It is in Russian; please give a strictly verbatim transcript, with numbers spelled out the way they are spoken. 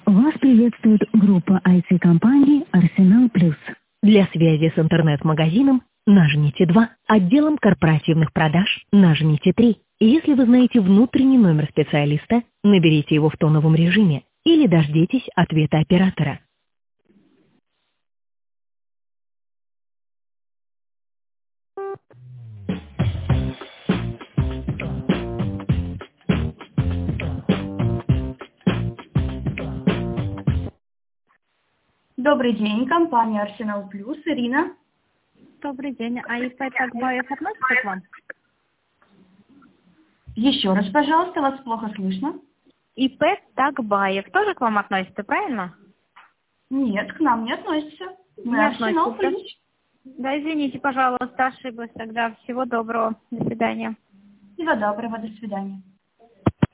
Вас приветствует группа ай ти-компаний «Арсенал Плюс». Для связи с интернет-магазином нажмите два, отделом корпоративных продаж нажмите три. Если вы знаете внутренний номер специалиста, наберите его в тоновом режиме или дождитесь ответа оператора. Добрый день, компания «Арсенал Плюс», Ирина. Добрый день. А ИП Тагбаев относится к вам? Еще раз, пожалуйста, вас плохо слышно. ИП Тагбаев тоже к вам относится, правильно? Нет, к нам не относится. Мы Не «Арсенал относится. Плюс». Да, извините, пожалуйста, ошиблась тогда. Всего доброго. До свидания. Всего доброго, до свидания.